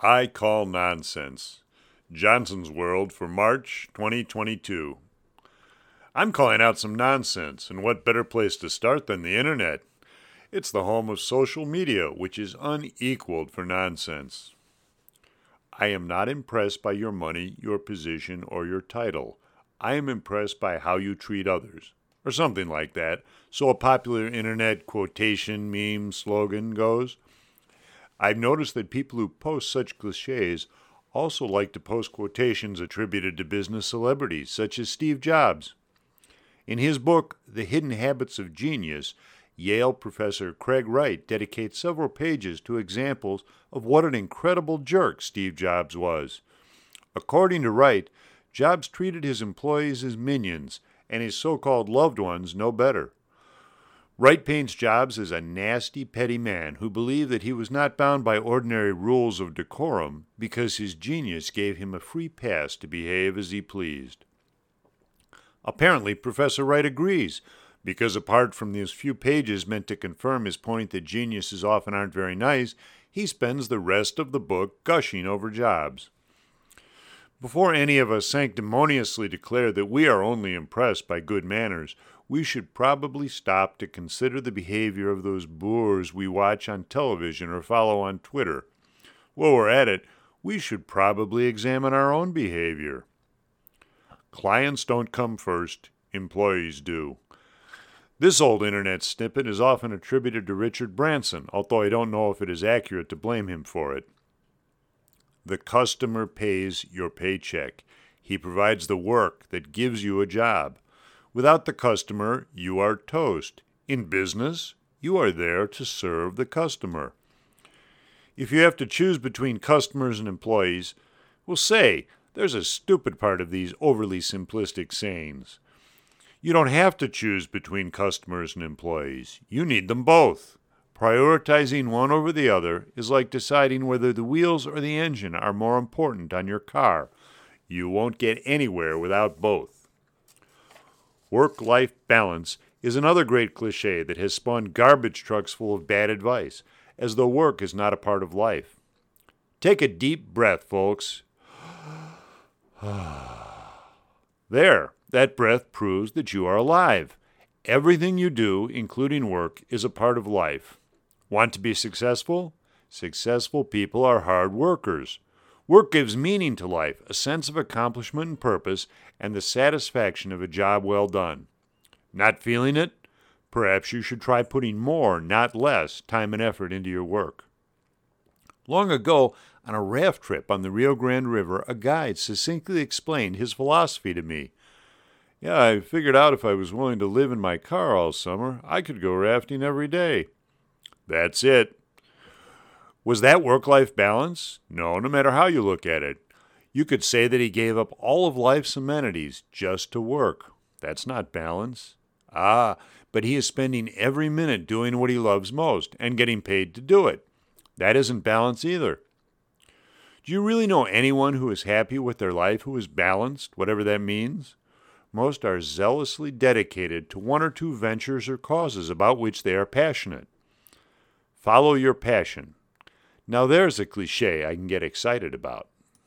I call nonsense. Johnson's World for March 2022. I'm calling out some nonsense, and what better place to start than the internet? It's the home of social media, which is unequaled for nonsense. I am not impressed by your money, your position, or your title. I am impressed by how you treat others, or something like that. So a popular internet quotation, meme, slogan goes. I've noticed that people who post such cliches also like to post quotations attributed to business celebrities, such as Steve Jobs. In his book, The Hidden Habits of Genius, Yale professor Craig Wright dedicates several pages to examples of what an incredible jerk Steve Jobs was. According to Wright, Jobs treated his employees as minions and his so-called loved ones no better. Wright paints Jobs as a nasty, petty man who believed that he was not bound by ordinary rules of decorum because his genius gave him a free pass to behave as he pleased. Apparently, Professor Wright agrees, because apart from these few pages meant to confirm his point that geniuses often aren't very nice, he spends the rest of the book gushing over Jobs. Before any of us sanctimoniously declare that we are only impressed by good manners, we should probably stop to consider the behavior of those boors we watch on television or follow on Twitter. While we're at it, we should probably examine our own behavior. Clients don't come first, employees do. This old internet snippet is often attributed to Richard Branson, although I don't know if it is accurate to blame him for it. The customer pays your paycheck. He provides the work that gives you a job. Without the customer, you are toast. In business, you are there to serve the customer. If you have to choose between customers and employees, well, say, there's a stupid part of these overly simplistic sayings. You don't have to choose between customers and employees. You need them both. Prioritizing one over the other is like deciding whether the wheels or the engine are more important on your car. You won't get anywhere without both. Work-life balance is another great cliché that has spawned garbage trucks full of bad advice, as though work is not a part of life. Take a deep breath, folks. There, that breath proves that you are alive. Everything you do, including work, is a part of life. Want to be successful? Successful people are hard workers. Work gives meaning to life, a sense of accomplishment and purpose, and the satisfaction of a job well done. Not feeling it? Perhaps you should try putting more, not less, time and effort into your work. Long ago, on a raft trip on the Rio Grande River, a guide succinctly explained his philosophy to me. Yeah, I figured out if I was willing to live in my car all summer, I could go rafting every day. That's it. Was that work-life balance? No, no matter how you look at it. You could say that he gave up all of life's amenities just to work. That's not balance. But he is spending every minute doing what he loves most and getting paid to do it. That isn't balance either. Do you really know anyone who is happy with their life who is balanced, whatever that means? Most are zealously dedicated to one or two ventures or causes about which they are passionate. Follow your passion. Now there's a cliché I can get excited about.